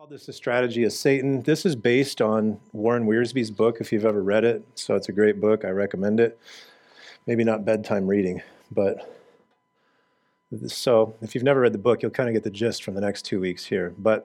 this the strategy of Satan. This is based on Warren Wiersbe's book, if you've ever read it. So it's a great book. I recommend it. Maybe not bedtime reading, but so if you've never read the book, you'll kind of get the gist from the next 2 weeks here. But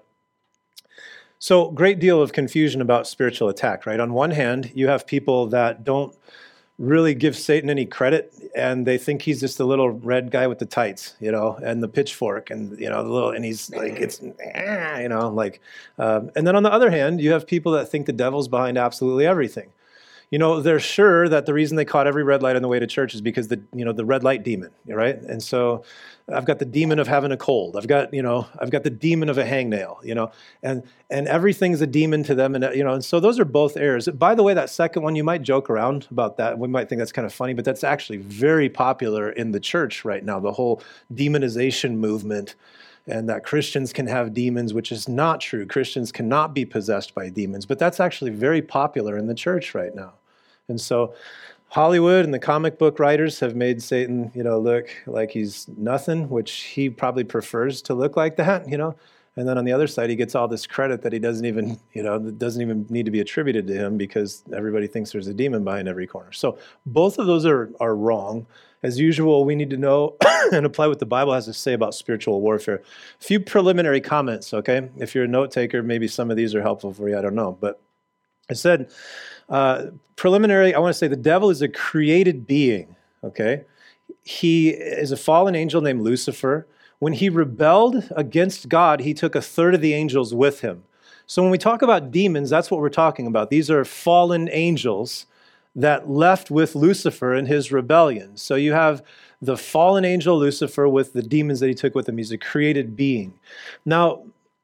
so great deal of confusion about spiritual attack, right? On one hand, you have people that don't really give Satan any credit, and they think he's just a little red guy with the tights, and the pitchfork, and and he's like and then on the other hand, you have people that think the devil's behind absolutely everything. They're sure that the reason they caught every red light on the way to church is because the red light demon, right? And so I've got the demon of having a cold. I've got the demon of a hangnail, and everything's a demon to them. And so those are both errors. By the way, that second one, you might joke around about that. We might think that's kind of funny, but that's actually very popular in the church right now, the whole demonization movement. And that Christians can have demons, which is not true. Christians cannot be possessed by demons, but that's actually very popular in the church right now. And so Hollywood and the comic book writers have made Satan, look like he's nothing, which he probably prefers to look like that, And then on the other side, he gets all this credit that he doesn't even need to be attributed to him because everybody thinks there's a demon behind every corner. So both of those are wrong. As usual, we need to know and apply what the Bible has to say about spiritual warfare. A few preliminary comments, okay? If you're a note taker, maybe some of these are helpful for you, I don't know. But I said, preliminary, I want to say the devil is a created being, okay? He is a fallen angel named Lucifer. When he rebelled against God, he took a third of the angels with him. So when we talk about demons, that's what we're talking about. These are fallen angels that left with Lucifer in his rebellion. So you have the fallen angel Lucifer with the demons that he took with him. He's a created being. Now,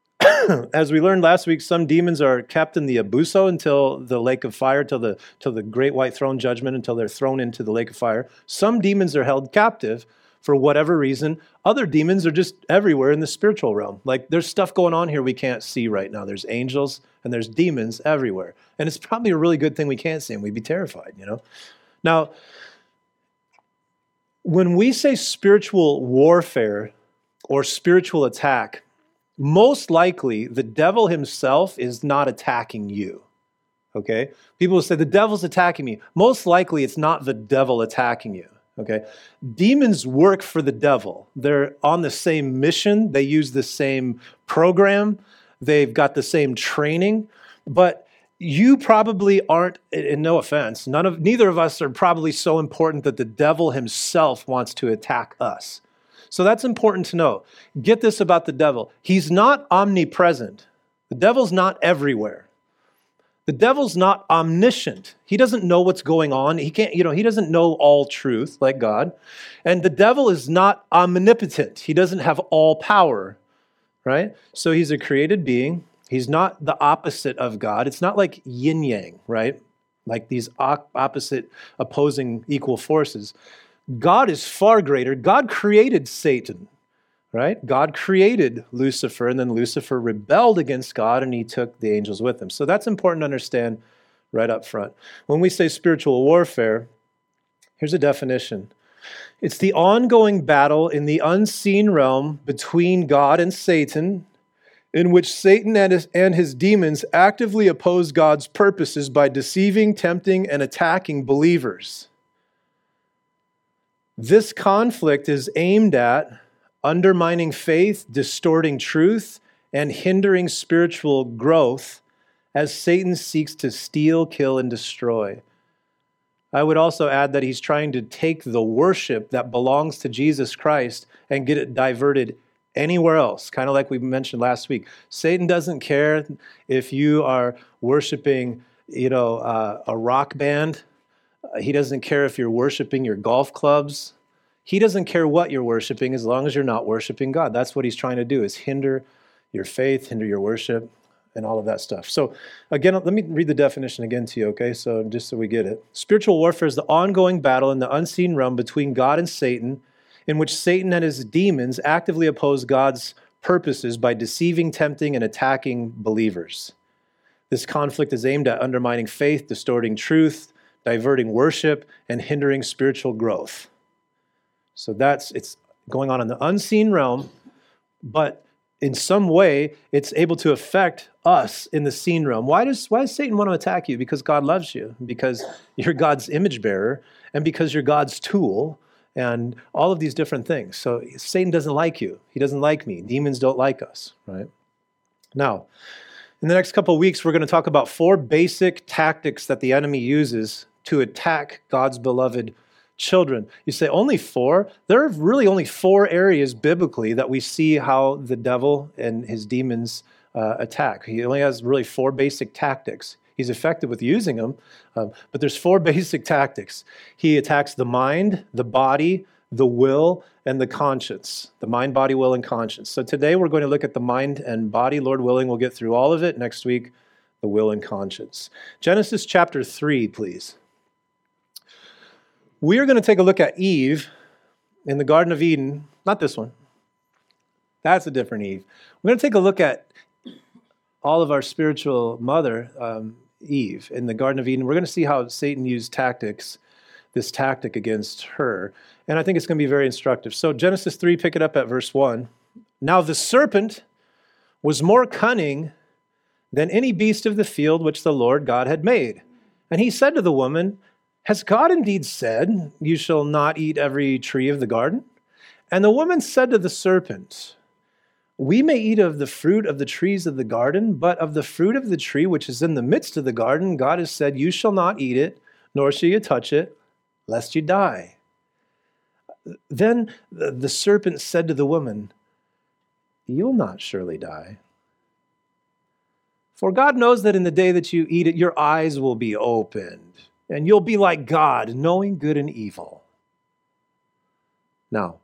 as we learned last week, some demons are kept in the abuso until the lake of fire, till the great white throne judgment, until they're thrown into the lake of fire. Some demons are held captive for whatever reason. Other demons are just everywhere in the spiritual realm. Like there's stuff going on here we can't see right now. There's angels and there's demons everywhere. And it's probably a really good thing we can't see them. We'd be terrified, Now, when we say spiritual warfare or spiritual attack, most likely the devil himself is not attacking you, okay? People will say, the devil's attacking me. Most likely it's not the devil attacking you. Okay, demons work for the devil. They're on the same mission. They use the same program. They've got the same training. But you probably aren't, and no offense, neither of us are probably so important that the devil himself wants to attack us. So that's important to know. Get this about the devil. He's not omnipresent. The devil's not everywhere. The devil's not omniscient. He doesn't know what's going on. He can't, he doesn't know all truth like God. And the devil is not omnipotent. He doesn't have all power, right? So he's a created being. He's not the opposite of God. It's not like yin yang, right? Like these opposite, opposing, equal forces. God is far greater. God created Satan, right? God created Lucifer, and then Lucifer rebelled against God, and he took the angels with him. So that's important to understand right up front. When we say spiritual warfare, here's a definition. It's the ongoing battle in the unseen realm between God and Satan, in which Satan and his demons actively oppose God's purposes by deceiving, tempting, and attacking believers. This conflict is aimed at undermining faith, distorting truth, and hindering spiritual growth as Satan seeks to steal, kill, and destroy. I would also add that he's trying to take the worship that belongs to Jesus Christ and get it diverted anywhere else, kind of like we mentioned last week. Satan doesn't care if you are worshiping, a rock band. He doesn't care if you're worshiping your golf clubs. He doesn't care what you're worshiping as long as you're not worshiping God. That's what he's trying to do, is hinder your faith, hinder your worship, and all of that stuff. So again, let me read the definition again to you, okay? So just so we get it. Spiritual warfare is the ongoing battle in the unseen realm between God and Satan, in which Satan and his demons actively oppose God's purposes by deceiving, tempting, and attacking believers. This conflict is aimed at undermining faith, distorting truth, diverting worship, and hindering spiritual growth. So it's going on in the unseen realm, but in some way, it's able to affect us in the seen realm. Why does Satan want to attack you? Because God loves you, because you're God's image bearer, and because you're God's tool, and all of these different things. So Satan doesn't like you. He doesn't like me. Demons don't like us, right? Now, in the next couple of weeks, we're going to talk about 4 basic tactics that the enemy uses to attack God's beloved children. You say, only 4? There are really only 4 areas biblically that we see how the devil and his demons attack. He only has really 4 basic tactics. He's effective with using them, but there's 4 basic tactics. He attacks the mind, the body, the will, and the conscience. The mind, body, will, and conscience. So today we're going to look at the mind and body. Lord willing, we'll get through all of it. Next week, the will and conscience. Genesis chapter 3, please. We are going to take a look at Eve in the Garden of Eden. Not this one. That's a different Eve. We're going to take a look at all of our spiritual mother, Eve, in the Garden of Eden. We're going to see how Satan used this tactic against her. And I think it's going to be very instructive. So Genesis 3, pick it up at verse 1. Now the serpent was more cunning than any beast of the field which the Lord God had made. And he said to the woman, has God indeed said, you shall not eat every tree of the garden? And the woman said to the serpent, we may eat of the fruit of the trees of the garden, but of the fruit of the tree which is in the midst of the garden, God has said, you shall not eat it, nor shall you touch it, lest you die. Then the serpent said to the woman, you'll not surely die. For God knows that in the day that you eat it, your eyes will be opened, and you'll be like God, knowing good and evil. Now,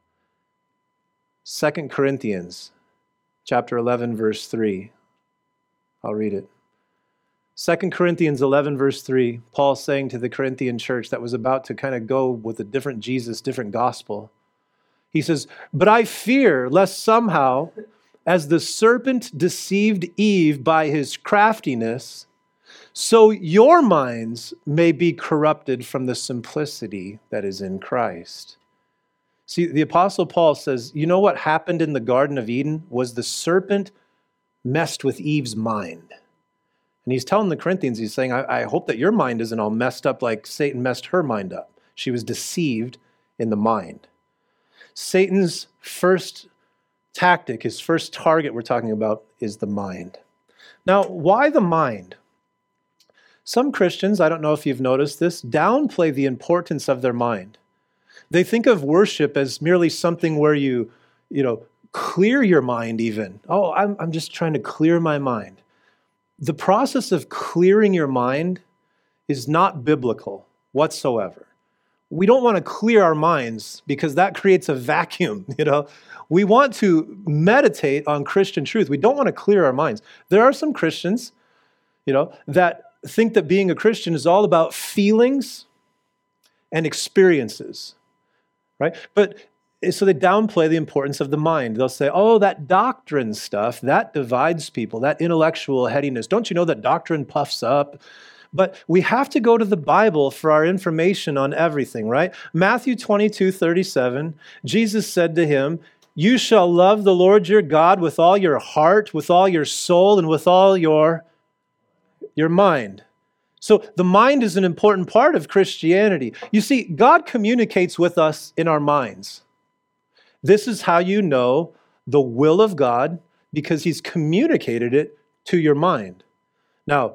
2 Corinthians chapter 11, verse 3. I'll read it. 2 Corinthians 11, verse 3, Paul saying to the Corinthian church that was about to kind of go with a different Jesus, different gospel. He says, but I fear lest somehow, as the serpent deceived Eve by his craftiness, so your minds may be corrupted from the simplicity that is in Christ. See, the Apostle Paul says, you know what happened in the Garden of Eden was the serpent messed with Eve's mind. And he's telling the Corinthians, he's saying, I hope that your mind isn't all messed up like Satan messed her mind up. She was deceived in the mind. Satan's first tactic, his first target we're talking about is the mind. Now, why the mind? Some Christians, I don't know if you've noticed this, downplay the importance of their mind. They think of worship as merely something where you clear your mind even. Oh, I'm just trying to clear my mind. The process of clearing your mind is not biblical whatsoever. We don't want to clear our minds because that creates a vacuum, We want to meditate on Christian truth. We don't want to clear our minds. There are some Christians, that think that being a Christian is all about feelings and experiences, right? But so they downplay the importance of the mind. They'll say, oh, that doctrine stuff, that divides people, that intellectual headiness. Don't you know that doctrine puffs up? But we have to go to the Bible for our information on everything, right? Matthew 22:37, Jesus said to him, you shall love the Lord your God with all your heart, with all your soul, and with all your mind. So the mind is an important part of Christianity. You see, God communicates with us in our minds. This is how you know the will of God, because he's communicated it to your mind. Now,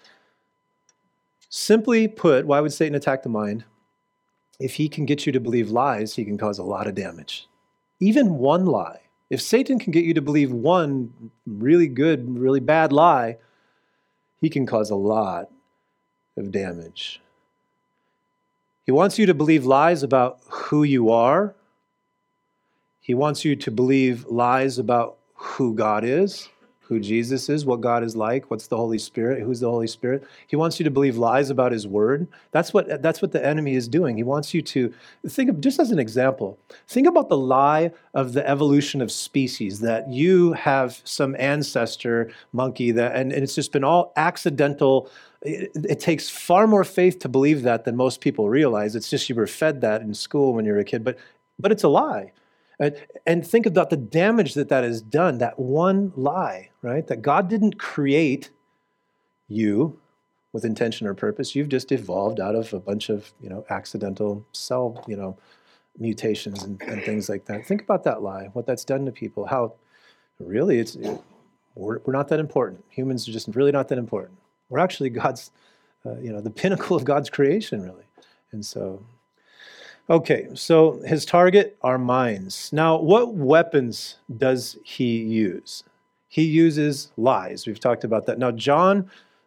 simply put, why would Satan attack the mind? If he can get you to believe lies, he can cause a lot of damage. Even one lie. If Satan can get you to believe one really good, really bad lie, he can cause a lot of damage. He wants you to believe lies about who you are. He wants you to believe lies about who God is, who Jesus is, what God is like, what's the Holy Spirit, who's the Holy Spirit. He wants you to believe lies about his word. That's what the enemy is doing. He wants you to think of, just as an example, think about the lie of the evolution of species, that you have some ancestor monkey and it's just been all accidental. It takes far more faith to believe that than most people realize. It's just you were fed that in school when you were a kid, but it's a lie. And think about the damage that has done, that one lie, right? That God didn't create you with intention or purpose. You've just evolved out of a bunch of, accidental cell, mutations and things like that. Think about that lie, what that's done to people, how really we're not that important. Humans are just really not that important. We're actually God's, the pinnacle of God's creation, really. And so, okay, so his target, our minds. Now, what weapons does he use? He uses lies. We've talked about that. Now, John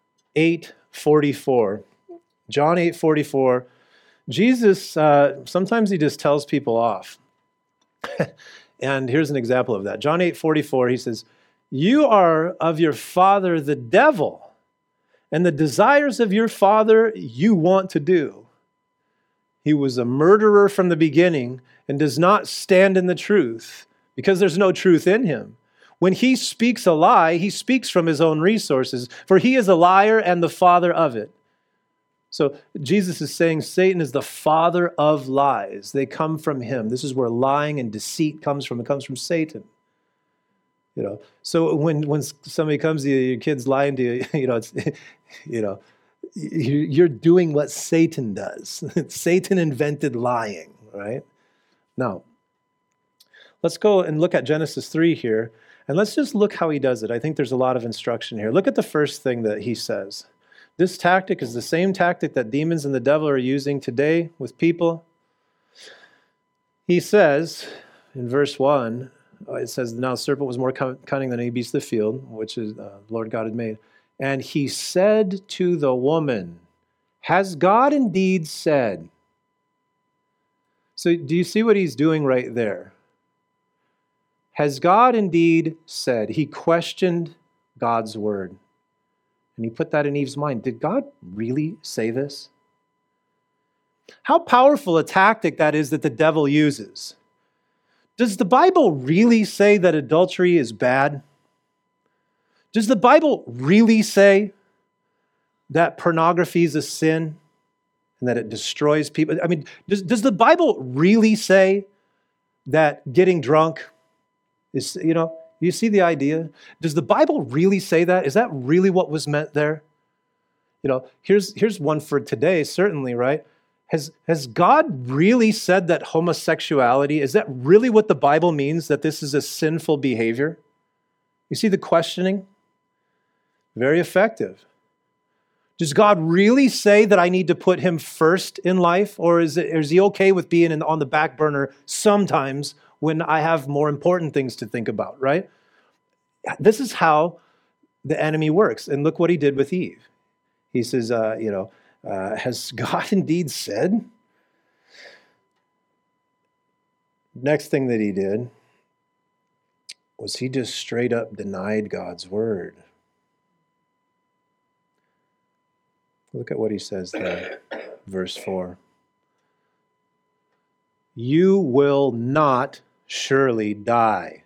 8:44. John 8:44. Jesus, sometimes he just tells people off. And here's an example of that. John 8:44, he says, "You are of your father the devil, and the desires of your father you want to do. He was a murderer from the beginning and does not stand in the truth because there's no truth in him. When he speaks a lie, he speaks from his own resources, for he is a liar and the father of it." So Jesus is saying Satan is the father of lies. They come from him. This is where lying and deceit comes from. It comes from Satan. So when somebody comes to you, your kid's lying to you, it's, you're doing what Satan does. Satan invented lying, right? Now, let's go and look at Genesis 3 here, and let's just look how he does it. I think there's a lot of instruction here. Look at the first thing that he says. This tactic is the same tactic that demons and the devil are using today with people. He says in verse 1, it says, "Now the serpent was more cunning than any beast of the field, which is Lord God had made. And he said to the woman, 'Has God indeed said?'" So do you see what he's doing right there? Has God indeed said? He questioned God's word. And he put that in Eve's mind. Did God really say this? How powerful a tactic that is that the devil uses. Does the Bible really say that adultery is bad? Does the Bible really say that pornography is a sin and that it destroys people? I mean, does the Bible really say that getting drunk is, you see the idea? Does the Bible really say that? Is that really what was meant there? Here's one for today, certainly, right? Has God really said that homosexuality, is that really what the Bible means, that this is a sinful behavior? You see the questioning? Very effective. Does God really say that I need to put him first in life? Or is he okay with being on the back burner sometimes when I have more important things to think about, right? This is how the enemy works. And look what he did with Eve. He says, has God indeed said? Next thing that he did was he just straight up denied God's word. Look at what he says there, verse 4. "You will not surely die."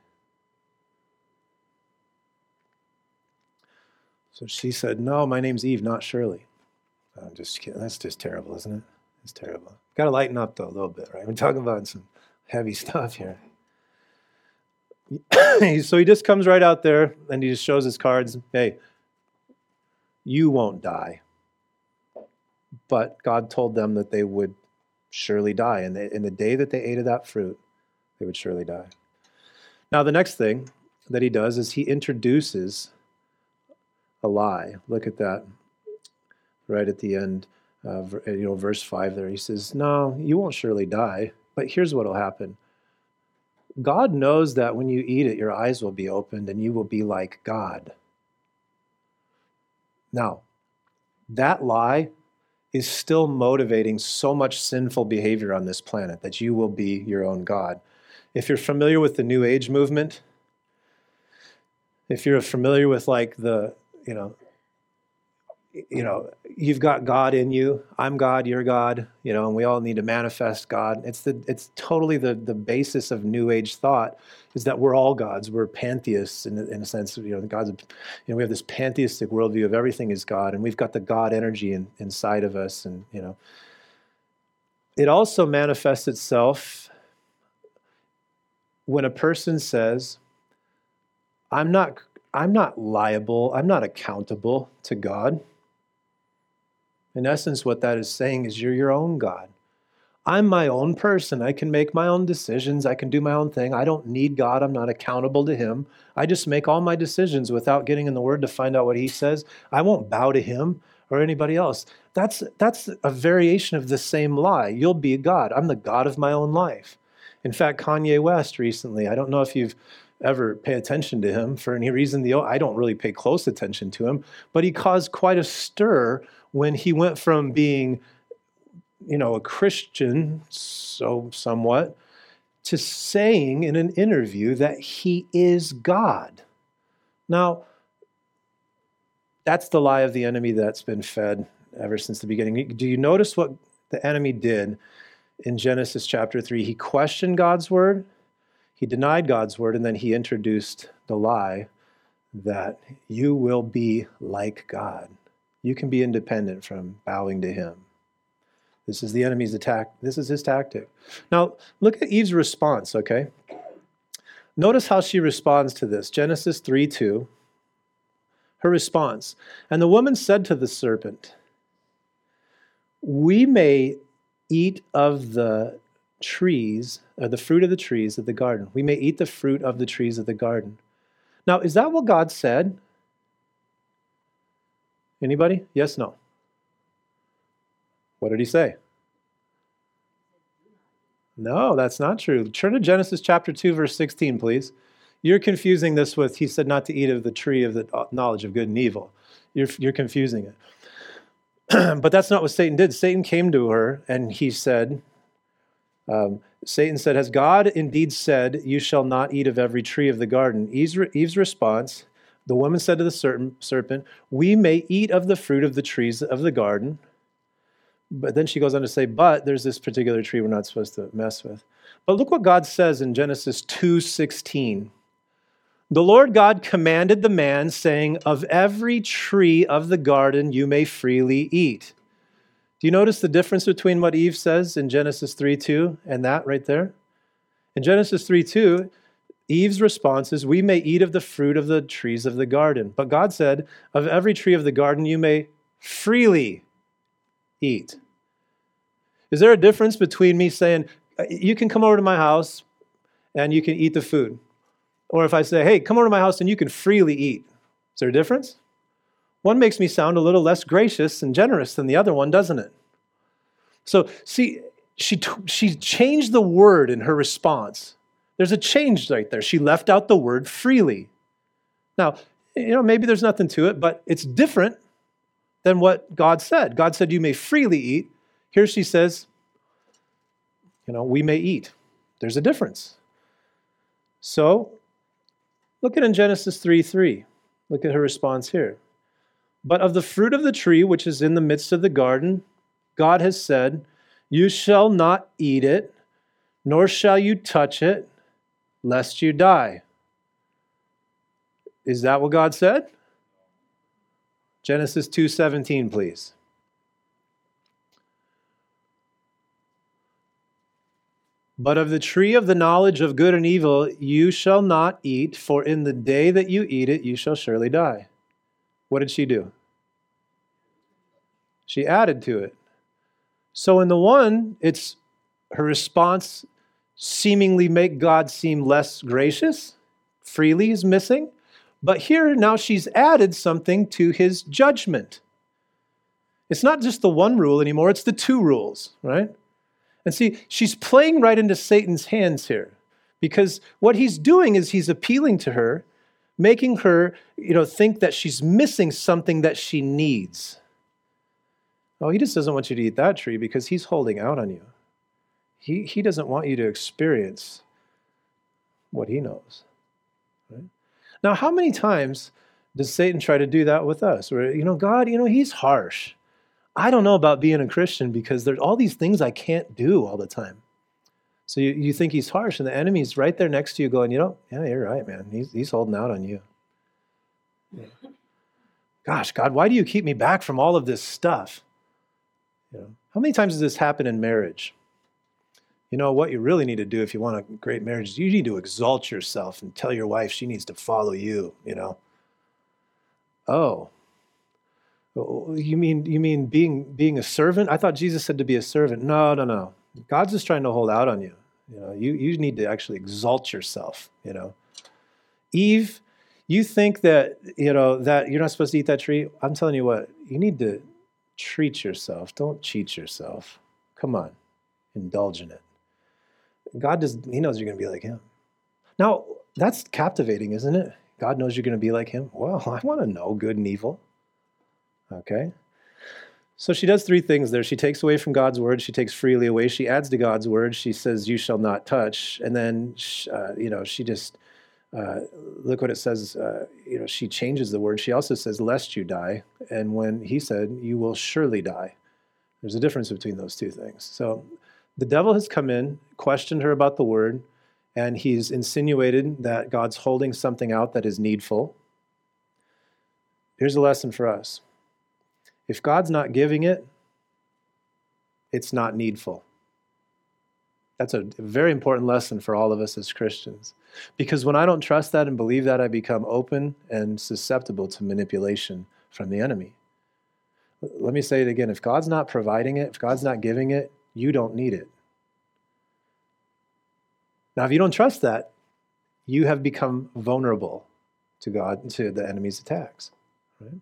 So she said, "No, my name's Eve, not Shirley." I'm just kidding. That's just terrible, isn't it? It's terrible. Got to lighten up, though, a little bit, right? We're talking about some heavy stuff here. So he just comes right out there and he just shows his cards. Hey, you won't die. But God told them that they would surely die. And in the day that they ate of that fruit, they would surely die. Now, the next thing that he does is he introduces a lie. Look at that right at the end, verse 5 there. He says, "No, you won't surely die, but here's what will happen. God knows that when you eat it, your eyes will be opened and you will be like God." Now, that lie is still motivating so much sinful behavior on this planet, that you will be your own God. If you're familiar with the New Age movement, if you're familiar with like the, you've got God in you, I'm God, you're God, and we all need to manifest God. It's totally the basis of New Age thought, is that we're all gods. We're pantheists in a sense of, the gods. We have this pantheistic worldview of everything is God, and we've got the God energy inside of us, and it also manifests itself when a person says, I'm not liable, I'm not accountable to God. In essence, what that is saying is you're your own God. I'm my own person. I can make my own decisions. I can do my own thing. I don't need God. I'm not accountable to him. I just make all my decisions without getting in the Word to find out what he says. I won't bow to him or anybody else. That's a variation of the same lie. You'll be a God. I'm the God of my own life. In fact, Kanye West recently, I don't know if you've ever pay attention to him for any reason. I don't really pay close attention to him, but he caused quite a stir when he went from being a Christian, so somewhat, to saying in an interview that he is God. Now, that's the lie of the enemy that's been fed ever since the beginning. Do you notice what the enemy did in Genesis chapter 3? He questioned God's word, he denied God's word, and then he introduced the lie that you will be like God. You can be independent from bowing to him. This is the enemy's attack. This is his tactic. Now, look at Eve's response, okay? Notice how she responds to this. Genesis 3:2. Her response. And the woman said to the serpent, we may eat of the trees, or the fruit of the trees of the garden. We may eat the fruit of the trees of the garden. Now, is that what God said? Anybody? Yes, no? What did he say? No, that's not true. Turn to Genesis chapter 2, verse 16, please. You're confusing this with, he said not to eat of the tree of the knowledge of good and evil. You're confusing it. But that's not what Satan did. Satan came to her and he said, Satan said, has God indeed said, you shall not eat of every tree of the garden? Eve's response, the woman said to the serpent, we may eat of the fruit of the trees of the garden. But then she goes on to say, but there's this particular tree we're not supposed to mess with. But look what God says in Genesis 2:16. The Lord God commanded the man, saying, of every tree of the garden you may freely eat. Do you notice the difference between what Eve says in Genesis 3:2 and that right there? In Genesis 3:2, Eve's response is, we may eat of the fruit of the trees of the garden. But God said, of every tree of the garden you may freely eat. Is there a difference between me saying, you can come over to my house and you can eat the food? Or if I say, hey, come over to my house and you can freely eat. Is there a difference? One makes me sound a little less gracious and generous than the other one, doesn't it? So, see, she changed the word in her response. There's a change right there. She left out the word freely. Now, maybe there's nothing to it, but it's different than what God said. God said, you may freely eat. Here she says, we may eat. There's a difference. So, look at in Genesis 3:3. Look at her response here. But of the fruit of the tree which is in the midst of the garden, God has said, you shall not eat it, nor shall you touch it, lest you die. Is that what God said? Genesis 2:17, please. But of the tree of the knowledge of good and evil you shall not eat, for in the day that you eat it, you shall surely die. What did she do? She added to it. So in the one, it's her response seemingly make God seem less gracious. Freely is missing. But here now she's added something to his judgment. It's not just the one rule anymore, it's the two rules, right? And see, she's playing right into Satan's hands here, because what he's doing is he's appealing to her, making her, think that she's missing something that she needs. Oh, he just doesn't want you to eat that tree because he's holding out on you. He doesn't want you to experience what he knows. Right? Now, how many times does Satan try to do that with us? Where, God, he's harsh. I don't know about being a Christian because there's all these things I can't do all the time. So you think he's harsh, and the enemy's right there next to you going, yeah, you're right, man. He's holding out on you. Yeah. Gosh, God, why do you keep me back from all of this stuff? How many times does this happen in marriage? You know, what you really need to do if you want a great marriage is you need to exalt yourself and tell your wife she needs to follow you, you know. Oh, you mean being a servant? I thought Jesus said to be a servant. No, no, no. God's just trying to hold out on you. You know, you need to actually exalt yourself, you know. Eve, you think that, you know, that you're not supposed to eat that tree? I'm telling you what, you need to treat yourself. Don't cheat yourself. Come on, indulge in it. God he knows you're going to be like him. Now, that's captivating, isn't it? God knows you're going to be like him. Well, I want to know good and evil. Okay? So she does three things there. She takes away from God's word. She takes freely away. She adds to God's word. She says, you shall not touch. And then, she just, look what it says. She changes the word. She also says, lest you die. And when he said, you will surely die. There's a difference between those two things. So the devil has come in, questioned her about the word, and he's insinuated that God's holding something out that is needful. Here's a lesson for us. If God's not giving it, it's not needful. That's a very important lesson for all of us as Christians. Because when I don't trust that and believe that, I become open and susceptible to manipulation from the enemy. Let me say it again. If God's not providing it, if God's not giving it, you don't need it. Now, if you don't trust that, you have become vulnerable to God, to the enemy's attacks. Right?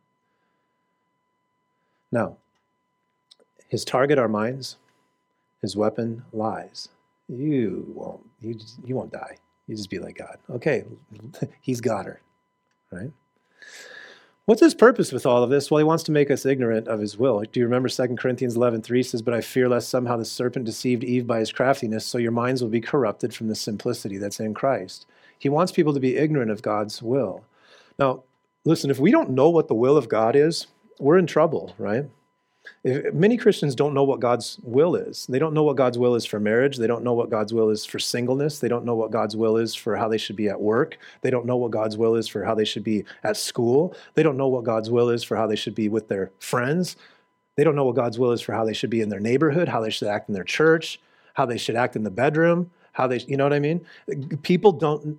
Now, his target, our minds, his weapon, lies. You won't die. You just be like God. Okay, he's got her, right? What's his purpose with all of this? Well, he wants to make us ignorant of his will. Do you remember 2 Corinthians 11:3 says, but I fear lest somehow the serpent deceived Eve by his craftiness, so your minds will be corrupted from the simplicity that's in Christ. He wants people to be ignorant of God's will. Now, listen, if we don't know what the will of God is, we're in trouble, right? Many Christians don't know what God's will is. They don't know what God's will is for marriage. They don't know what God's will is for singleness. They don't know what God's will is for how they should be at work. They don't know what God's will is for how they should be at school. They don't know what God's will is for how they should be with their friends. They don't know what God's will is for how they should be in their neighborhood, how they should act in their church, how they should act in the bedroom, you know what I mean? People don't...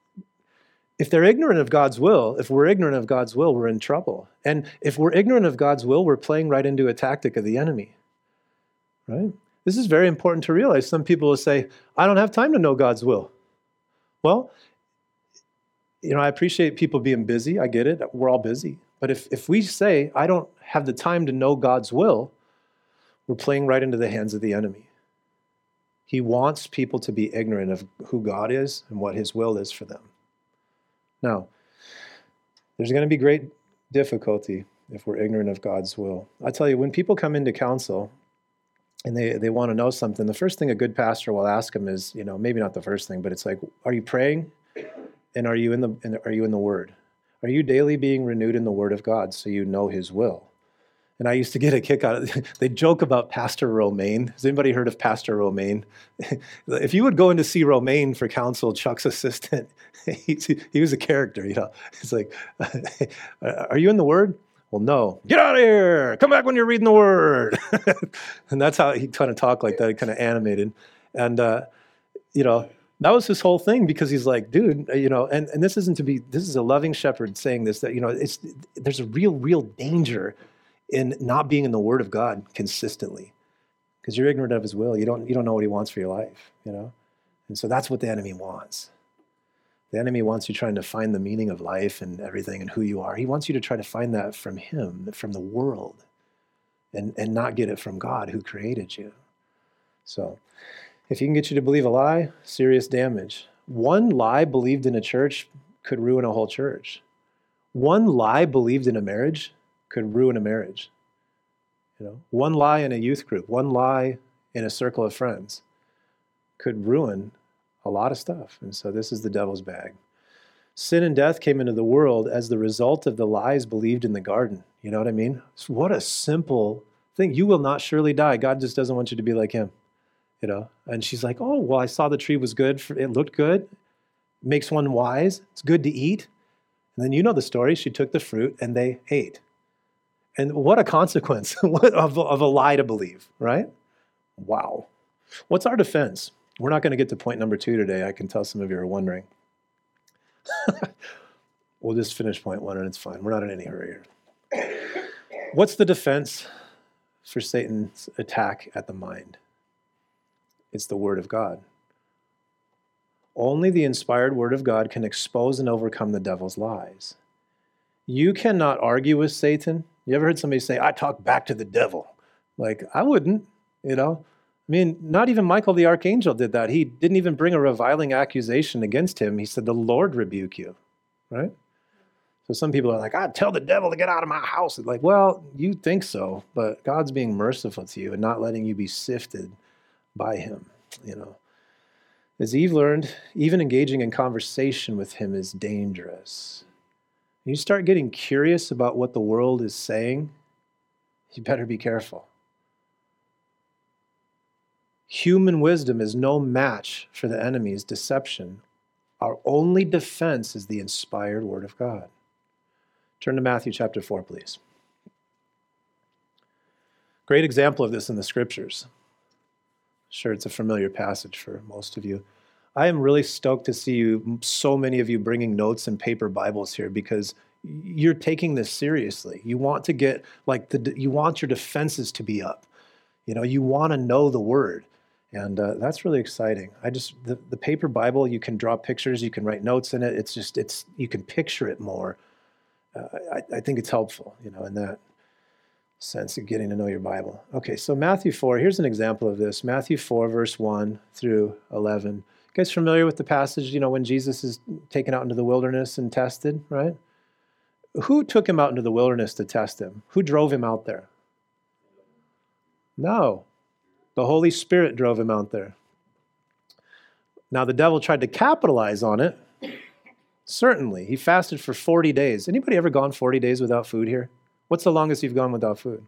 If they're ignorant of God's will, if we're ignorant of God's will, we're in trouble. And if we're ignorant of God's will, we're playing right into a tactic of the enemy, right? This is very important to realize. Some people will say, I don't have time to know God's will. Well, I appreciate people being busy. I get it. We're all busy. But if we say, I don't have the time to know God's will, we're playing right into the hands of the enemy. He wants people to be ignorant of who God is and what his will is for them. Now, there's going to be great difficulty if we're ignorant of God's will. I tell you, when people come into counsel and they want to know something, the first thing a good pastor will ask them is, maybe not the first thing, but it's like, are you praying? And are you in the Word? Are you daily being renewed in the Word of God so you know his will? And I used to get a kick out of it. They joke about Pastor Romaine. Has anybody heard of Pastor Romaine? If you would go in to see Romaine for counsel, Chuck's assistant, he was a character, It's like, are you in the Word? Well, no. Get out of here. Come back when you're reading the Word. And that's how he kind of talked like that, kind of animated. And, that was his whole thing, because he's like, dude, and this is a loving shepherd saying this, that, there's a real danger in not being in the Word of God consistently, because you're ignorant of his will. You don't know what he wants for your life, And so that's what the enemy wants. The enemy wants you trying to find the meaning of life and everything and who you are. He wants you to try to find that from him, from the world, and not get it from God who created you. So if he can get you to believe a lie, serious damage. One lie believed in a church could ruin a whole church. One lie believed in a marriage could ruin a marriage. One lie in a youth group, one lie in a circle of friends could ruin a lot of stuff. And so this is the devil's bag. Sin and death came into the world as the result of the lies believed in the garden. You know what I mean? So what a simple thing. You will not surely die. God just doesn't want you to be like him. And she's like, oh, well, I saw the tree was good. It looked good. Makes one wise. It's good to eat. And then you know the story. She took the fruit and they ate. And what a consequence of a lie to believe, right? Wow. What's our defense? We're not going to get to point number 2 today. I can tell some of you are wondering. We'll just finish point 1 and it's fine. We're not in any hurry here. What's the defense for Satan's attack at the mind? It's the Word of God. Only the inspired Word of God can expose and overcome the devil's lies. You cannot argue with Satan. You ever heard somebody say, I talk back to the devil? Like, I wouldn't, I mean, not even Michael the archangel did that. He didn't even bring a reviling accusation against him. He said, the Lord rebuke you, right? So some people are like, I'd tell the devil to get out of my house. It's like, well, you think so, but God's being merciful to you and not letting you be sifted by him, As Eve learned, even engaging in conversation with him is dangerous. You start getting curious about what the world is saying, you better be careful. Human wisdom is no match for the enemy's deception. Our only defense is the inspired Word of God. Turn to Matthew chapter 4, please. Great example of this in the Scriptures. Sure, it's a familiar passage for most of you. I am really stoked to see so many of you bringing notes and paper Bibles here because you're taking this seriously. You want to get, you want your defenses to be up. You want to know the Word. And that's really exciting. The paper Bible, you can draw pictures, you can write notes in it. You can picture it more. I think it's helpful, in that sense of getting to know your Bible. Okay, so Matthew 4, here's an example of this. Matthew 4, verse 1 through 11. You guys familiar with the passage, when Jesus is taken out into the wilderness and tested, right? Who took him out into the wilderness to test him? Who drove him out there? No. The Holy Spirit drove him out there. Now, the devil tried to capitalize on it. Certainly. He fasted for 40 days. Anybody ever gone 40 days without food here? What's the longest you've gone without food?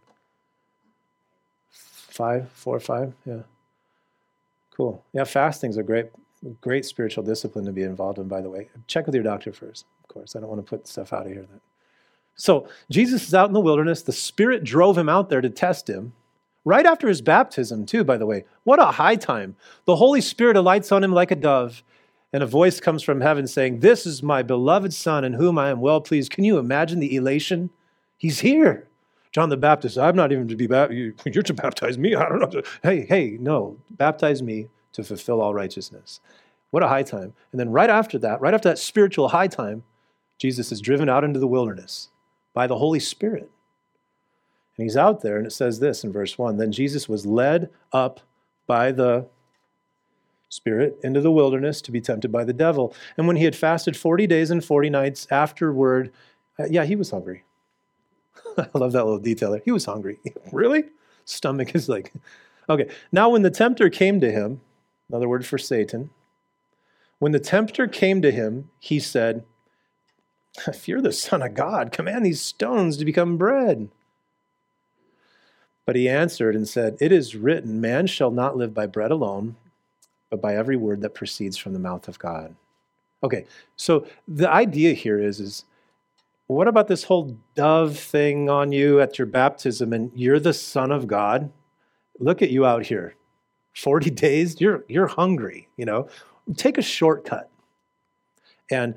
4 or 5? Yeah. Cool. Yeah, fasting's a great spiritual discipline to be involved in, by the way. Check with your doctor first, of course. I don't want to put stuff out of here. So Jesus is out in the wilderness. The Spirit drove him out there to test him. Right after his baptism, too, by the way. What a high time. The Holy Spirit alights on him like a dove, and a voice comes from heaven saying, "This is my beloved Son in whom I am well pleased." Can you imagine the elation? He's here. John the Baptist, I'm not even to be baptized. You're to baptize me. I don't know. Hey, no. Baptize me to fulfill all righteousness. What a high time. And then right after that spiritual high time, Jesus is driven out into the wilderness by the Holy Spirit. And he's out there, and it says this in verse 1, then Jesus was led up by the Spirit into the wilderness to be tempted by the devil. And when he had fasted 40 days and 40 nights afterward, he was hungry. I love that little detail there. He was hungry. Really? Stomach is like, okay. Now when the tempter came to him, another word for Satan, when the tempter came to him, he said, if you're the Son of God, command these stones to become bread. But he answered and said, it is written, man shall not live by bread alone, but by every word that proceeds from the mouth of God. Okay, so the idea here is what about this whole dove thing on you at your baptism and you're the Son of God? Look at you out here. 40 days, you're hungry, Take a shortcut. And,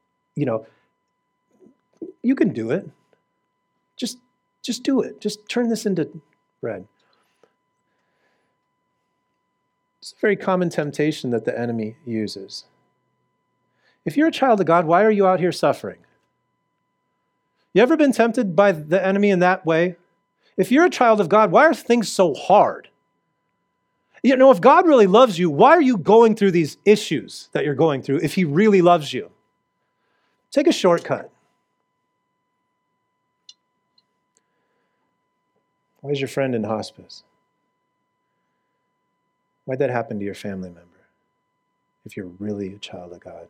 you can do it. Just do it. Just turn this into bread. It's a very common temptation that the enemy uses. If you're a child of God, why are you out here suffering? You ever been tempted by the enemy in that way? If you're a child of God, why are things so hard? If God really loves you, why are you going through these issues that you're going through if he really loves you? Take a shortcut. Why is your friend in hospice? Why'd that happen to your family member if you're really a child of God?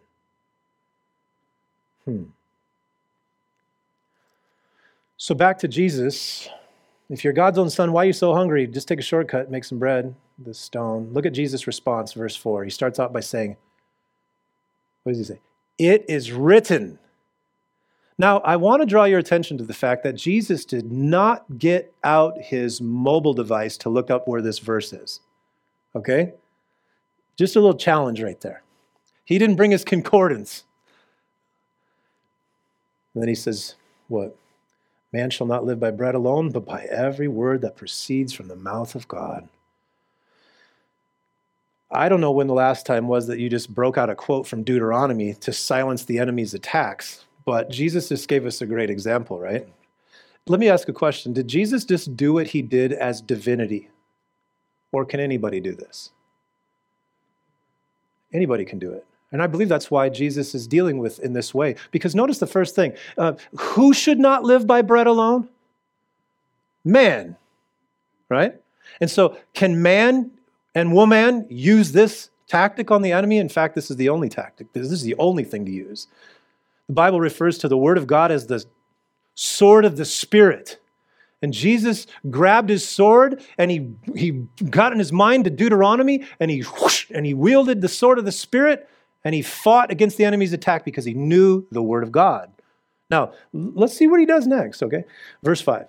So back to Jesus. If you're God's own son, why are you so hungry? Just take a shortcut, make some bread, the stone. Look at Jesus' response, verse 4. He starts out by saying, what does he say? It is written. Now, I want to draw your attention to the fact that Jesus did not get out his mobile device to look up where this verse is. Okay? Just a little challenge right there. He didn't bring his concordance. And then he says, what? Man shall not live by bread alone, but by every word that proceeds from the mouth of God. I don't know when the last time was that you just broke out a quote from Deuteronomy to silence the enemy's attacks, but Jesus just gave us a great example, right? Let me ask a question. Did Jesus just do what he did as divinity? Or can anybody do this? Anybody can do it. And I believe that's why Jesus is dealing with in this way. Because notice the first thing. Who should not live by bread alone? Man, right? And so can man and woman use this tactic on the enemy? In fact, this is the only tactic. This is the only thing to use. The Bible refers to the Word of God as the sword of the Spirit. And Jesus grabbed his sword and he got in his mind to Deuteronomy and he wielded the sword of the Spirit and he fought against the enemy's attack because he knew the Word of God. Now, let's see what he does next, okay? Verse 5.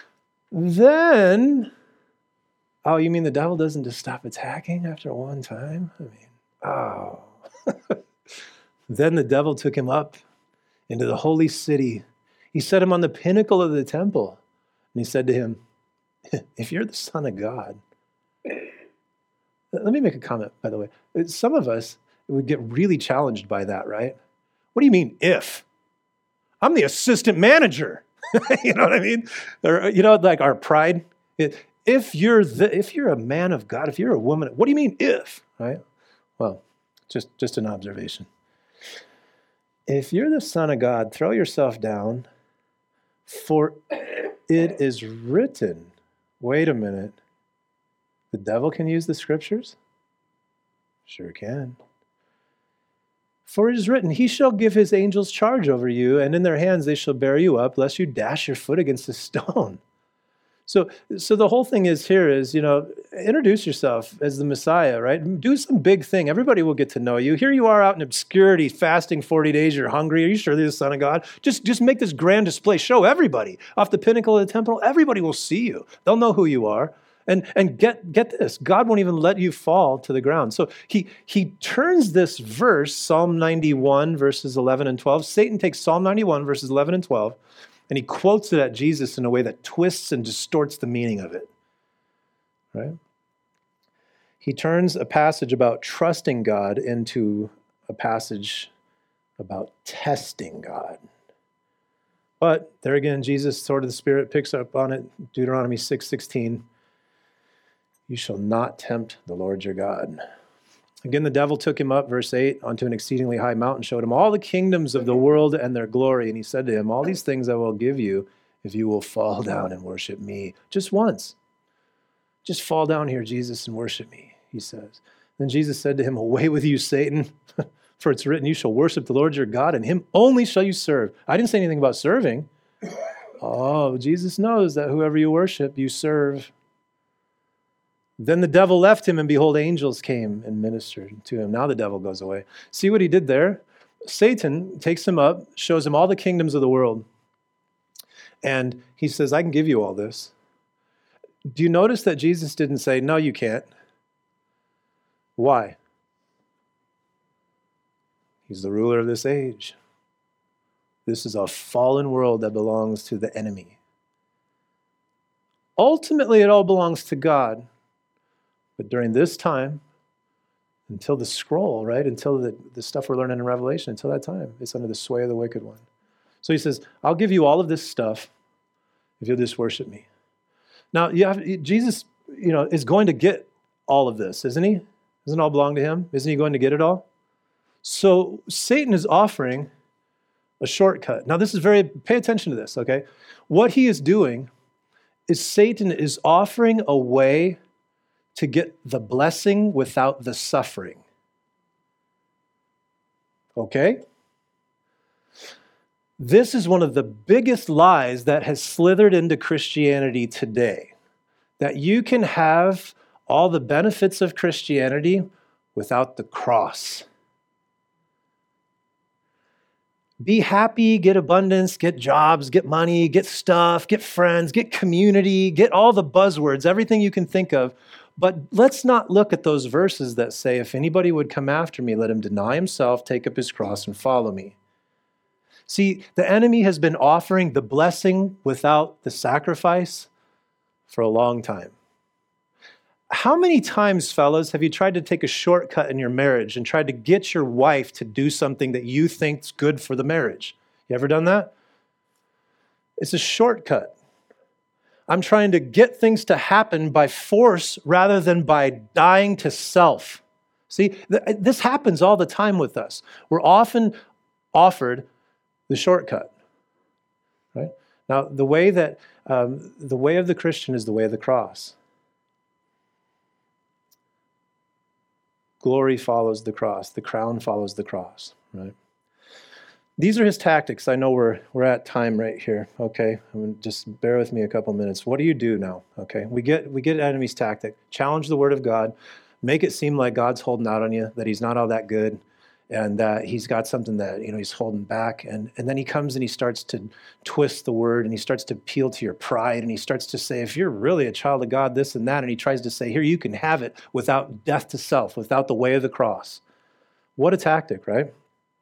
Then, oh, you mean the devil doesn't just stop attacking after one time? Then the devil took him up into the holy city. He set him on the pinnacle of the temple. And he said to him, if you're the Son of God, let me make a comment, by the way. Some of us would get really challenged by that, right? What do you mean, if? I'm the assistant manager. You know what I mean? Or, like our pride. If you're a man of God, if you're a woman, what do you mean, if? Right? Well, just an observation. If you're the Son of God, throw yourself down, for it is written. Wait a minute. The devil can use the scriptures? Sure can. For it is written, he shall give his angels charge over you, and in their hands they shall bear you up, lest you dash your foot against a stone. So the whole thing is here is, introduce yourself as the Messiah, right? Do some big thing. Everybody will get to know you. Here you are out in obscurity, fasting 40 days. You're hungry. Are you sure you're the Son of God? Just make this grand display. Show everybody. Off the pinnacle of the temple, everybody will see you. They'll know who you are. And get this. God won't even let you fall to the ground. So he turns this verse, Psalm 91, verses 11 and 12. Satan takes Psalm 91, verses 11 and 12, and he quotes it at Jesus in a way that twists and distorts the meaning of it, right? He turns a passage about trusting God into a passage about testing God. But there again, Jesus, sword of the Spirit, picks up on it. Deuteronomy 6:16. You shall not tempt the Lord your God. Again, the devil took him up, verse 8, onto an exceedingly high mountain, showed him all the kingdoms of the world and their glory. And he said to him, all these things I will give you if you will fall down and worship me. Just once. Just fall down here, Jesus, and worship me, he says. Then Jesus said to him, away with you, Satan, for it's written, you shall worship the Lord your God, and him only shall you serve. I didn't say anything about serving. Oh, Jesus knows that whoever you worship, you serve. Then the devil left him, and behold, angels came and ministered to him. Now the devil goes away. See what he did there? Satan takes him up, shows him all the kingdoms of the world. And he says, I can give you all this. Do you notice that Jesus didn't say, no, you can't? Why? He's the ruler of this age. This is a fallen world that belongs to the enemy. Ultimately, it all belongs to God. But during this time, until the scroll, right, until the stuff we're learning in Revelation, until that time, it's under the sway of the wicked one. So he says, I'll give you all of this stuff if you'll just worship me. Now, Jesus, is going to get all of this, isn't he? Doesn't it all belong to him? Isn't he going to get it all? So Satan is offering a shortcut. Now, pay attention to this, okay? What he is doing is Satan is offering a way to get the blessing without the suffering. Okay? This is one of the biggest lies that has slithered into Christianity today. That you can have all the benefits of Christianity without the cross. Be happy, get abundance, get jobs, get money, get stuff, get friends, get community, get all the buzzwords, everything you can think of. But let's not look at those verses that say, if anybody would come after me, let him deny himself, take up his cross, and follow me. See, the enemy has been offering the blessing without the sacrifice for a long time. How many times, fellas, have you tried to take a shortcut in your marriage and tried to get your wife to do something that you think's good for the marriage? You ever done that? It's a shortcut. I'm trying to get things to happen by force rather than by dying to self. See, this happens all the time with us. We're often offered the shortcut, right? Now, the way of the Christian is the way of the cross. Glory follows the cross. The crown follows the cross, right? These are his tactics. I know we're at time right here, okay? Just bear with me a couple minutes. What do you do now, okay? We get enemy's tactic. Challenge the word of God. Make it seem like God's holding out on you, that he's not all that good, and that he's got something that, he's holding back. And then he comes and he starts to twist the word, and he starts to appeal to your pride, and he starts to say, if you're really a child of God, this and that, and he tries to say, here, you can have it without death to self, without the way of the cross. What a tactic, right?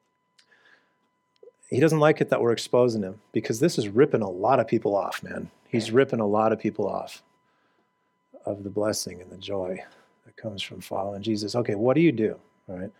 He doesn't like it that we're exposing him, because this is ripping a lot of people off, man. He's ripping a lot of people off of the blessing and the joy that comes from following Jesus. Okay, what do you do, right?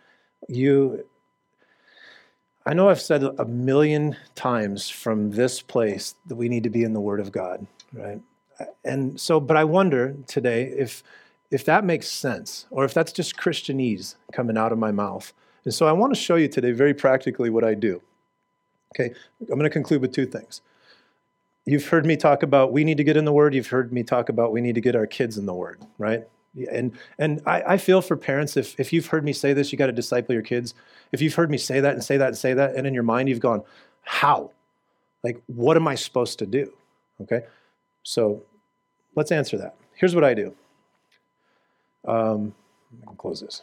I know I've said a million times from this place that we need to be in the Word of God, right? And so, but I wonder today if that makes sense, or if that's just Christianese coming out of my mouth. And so I want to show you today very practically what I do. Okay, I'm going to conclude with two things. You've heard me talk about we need to get in the Word. You've heard me talk about we need to get our kids in the Word, right? And I feel for parents, if you've heard me say this, you got to disciple your kids. If you've heard me say that and say that and say that, and in your mind you've gone, how? Like, what am I supposed to do? Okay, so let's answer that. Here's what I do. I'm going to close this.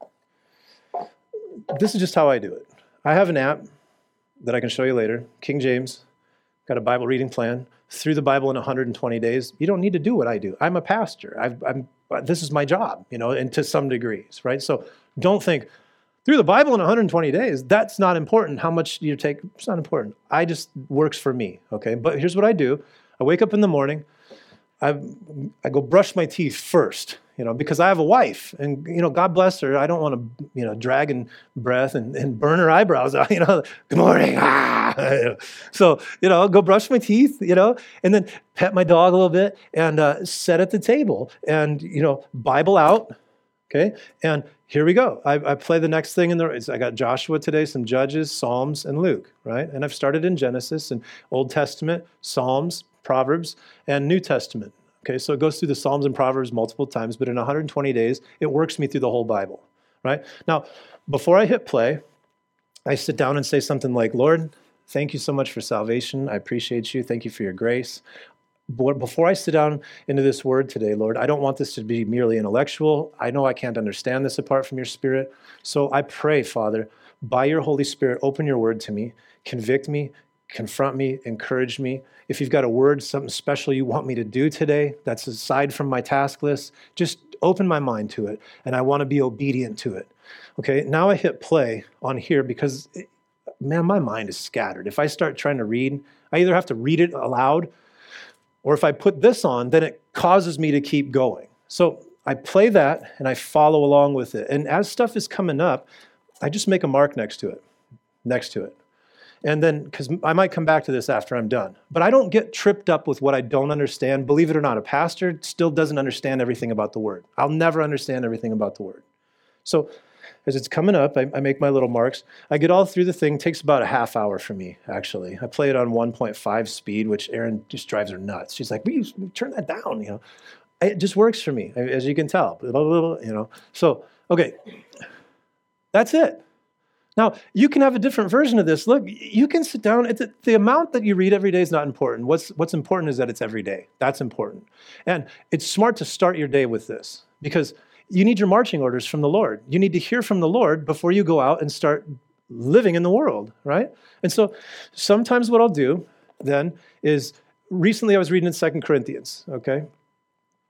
This is just how I do it. I have an app that I can show you later, King James, got a Bible reading plan, through the Bible in 120 days. You don't need to do what I do. I'm a pastor. This is my job, and to some degrees, right? So don't think, through the Bible in 120 days, that's not important. How much you take, it's not important. Works for me, okay? But here's what I do. I wake up in the morning, I go brush my teeth first, because I have a wife, and, God bless her. I don't want to, drag in breath and burn her eyebrows out, good morning. So, I'll go brush my teeth, and then pet my dog a little bit and sit at the table and, Bible out, okay? And here we go. I play the next thing I got Joshua today, some Judges, Psalms, and Luke, right? And I've started in Genesis and Old Testament, Psalms, Proverbs, and New Testament. Okay, so it goes through the Psalms and Proverbs multiple times, but in 120 days, it works me through the whole Bible, right? Now, before I hit play, I sit down and say something like, Lord, thank you so much for salvation. I appreciate you. Thank you for your grace. But before I sit down into this word today, Lord, I don't want this to be merely intellectual. I know I can't understand this apart from your Spirit. So I pray, Father, by your Holy Spirit, open your word to me, convict me, confront me, encourage me. If you've got a word, something special you want me to do today, that's aside from my task list, just open my mind to it, and I want to be obedient to it. Okay, now I hit play on here because, man, my mind is scattered. If I start trying to read, I either have to read it aloud, or if I put this on, then it causes me to keep going. So I play that, and I follow along with it. And as stuff is coming up, I just make a mark next to it. And then, because I might come back to this after I'm done. But I don't get tripped up with what I don't understand. Believe it or not, a pastor still doesn't understand everything about the Word. I'll never understand everything about the Word. So as it's coming up, I make my little marks. I get all through the thing. It takes about a half hour for me, actually. I play it on 1.5 speed, which Erin just drives her nuts. She's like, will you turn that down? It just works for me, as you can tell. So, okay, that's it. Now, you can have a different version of this. Look, you can sit down. The amount that you read every day is not important. What's important is that it's every day. That's important. And it's smart to start your day with this because you need your marching orders from the Lord. You need to hear from the Lord before you go out and start living in the world, right? And so sometimes what I'll do then is, recently I was reading in 2 Corinthians, okay?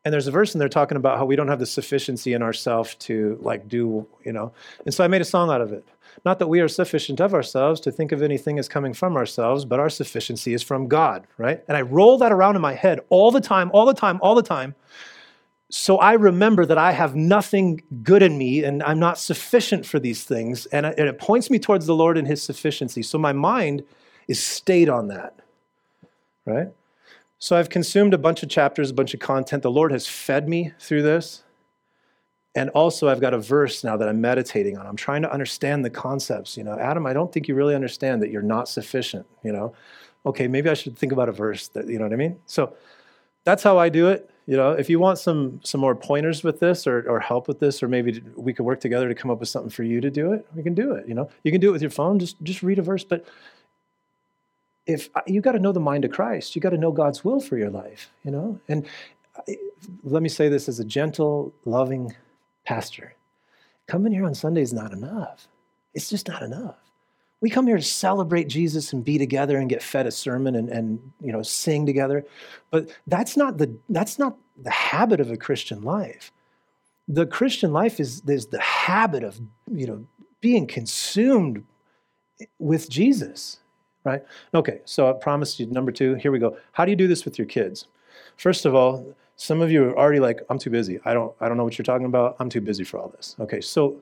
And there's a verse in there talking about how we don't have the sufficiency in ourselves to like do, And so I made a song out of it. Not that we are sufficient of ourselves to think of anything as coming from ourselves, but our sufficiency is from God, right? And I roll that around in my head all the time, all the time, all the time. So I remember that I have nothing good in me and I'm not sufficient for these things. And it points me towards the Lord and his sufficiency. So my mind is stayed on that, right? So I've consumed a bunch of chapters, a bunch of content. The Lord has fed me through this. And also I've got a verse now that I'm meditating on. I'm trying to understand the concepts. Adam, I don't think you really understand that you're not sufficient, Okay, maybe I should think about a verse that, you know what I mean? So that's how I do it. If you want some more pointers with this or help with this, or maybe we could work together to come up with something for you to do it, we can do it. You can do it with your phone, just read a verse. But if you got to know the mind of Christ, you got to know God's will for your life, And let me say this as a gentle, loving pastor. Coming here on Sunday is not enough. It's just not enough. We come here to celebrate Jesus and be together and get fed a sermon and sing together. But that's not the habit of a Christian life. The Christian life is the habit of being consumed with Jesus, right? Okay, so I promised you number 2. Here we go. How do you do this with your kids? First of all, some of you are already like, I'm too busy. I don't know what you're talking about. I'm too busy for all this. Okay, so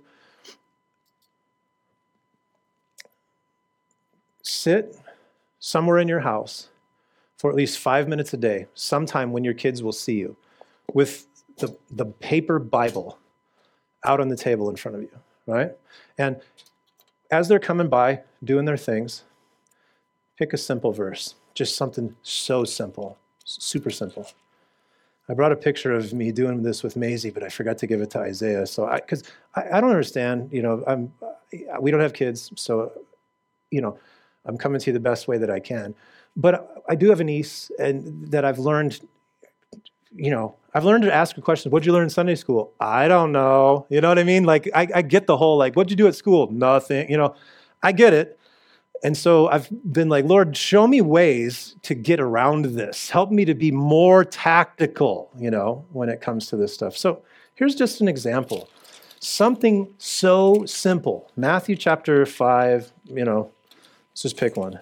sit somewhere in your house for at least 5 minutes a day, sometime when your kids will see you, with the paper Bible out on the table in front of you, right? And as they're coming by, doing their things, pick a simple verse, just something so simple, super simple. I brought a picture of me doing this with Maisie, but I forgot to give it to Isaiah. So because I don't understand, we don't have kids, so, I'm coming to you the best way that I can. But I do have a niece and that I've learned, I've learned to ask her questions. What'd you learn in Sunday school? I don't know. You know what I mean? Like, I get the whole, like, what'd you do at school? Nothing. I get it. And so I've been like, Lord, show me ways to get around this. Help me to be more tactical, when it comes to this stuff. So here's just an example. Something so simple. Matthew chapter 5, let's just pick one.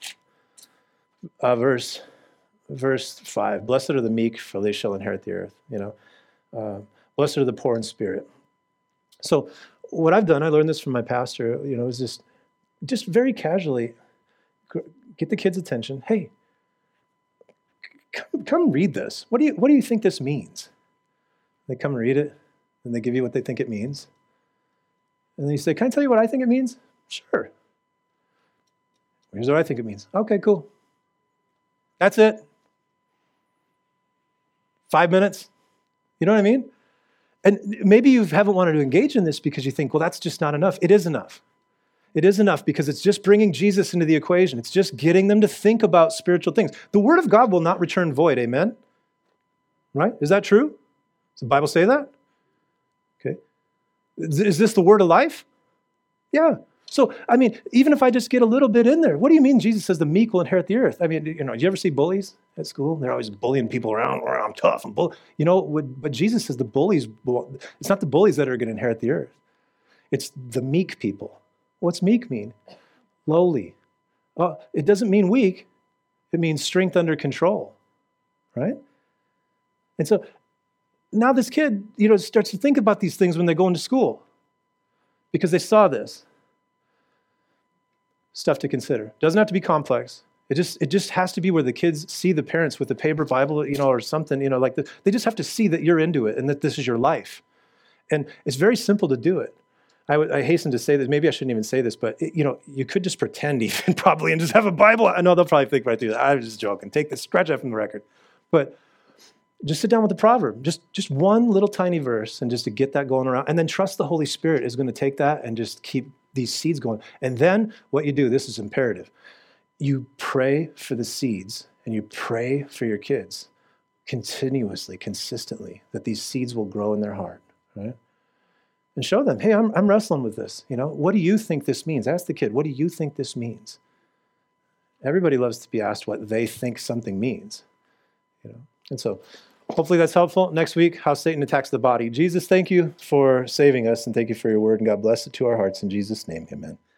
Verse 5. Blessed are the meek, for they shall inherit the earth. Blessed are the poor in spirit. So what I've done, I learned this from my pastor, is just very casually get the kids' attention. Hey, come read this. What do you think this means? They come read it, and they give you what they think it means. And then you say, can I tell you what I think it means? Sure. Here's what I think it means. Okay, cool. That's it. 5 minutes. You know what I mean? And maybe you haven't wanted to engage in this because you think, well, that's just not enough. It is enough. It is enough because it's just bringing Jesus into the equation. It's just getting them to think about spiritual things. The word of God will not return void. Amen? Right? Is that true? Does the Bible say that? Okay. Is this the word of life? Yeah. So, even if I just get a little bit in there, what do you mean Jesus says the meek will inherit the earth? Do you ever see bullies at school? They're always bullying people around, or I'm tough. But Jesus says it's not the bullies that are going to inherit the earth. It's the meek people. What's meek mean? Lowly. It doesn't mean weak. It means strength under control, right? And so now this kid, starts to think about these things when they go into school because they saw this. Stuff to consider. Doesn't have to be complex. It just has to be where the kids see the parents with the paper Bible, or something, they just have to see that you're into it and that this is your life. And it's very simple to do it. I hasten to say this, maybe I shouldn't even say this, but you could just pretend even probably and just have a Bible. I know they'll probably think right through that. I was just joking. Scratch that from the record. But just sit down with the proverb, just one little tiny verse and just to get that going around. And then trust the Holy Spirit is going to take that and just keep these seeds going. And then what you do, this is imperative. You pray for the seeds and you pray for your kids continuously, consistently, that these seeds will grow in their heart, right? And show them, hey, I'm wrestling with this. What do you think this means? Ask the kid, what do you think this means? Everybody loves to be asked what they think something means. And so hopefully that's helpful. Next week, how Satan attacks the body. Jesus, thank you for saving us, and thank you for your word, and God bless it to our hearts. In Jesus' name, amen.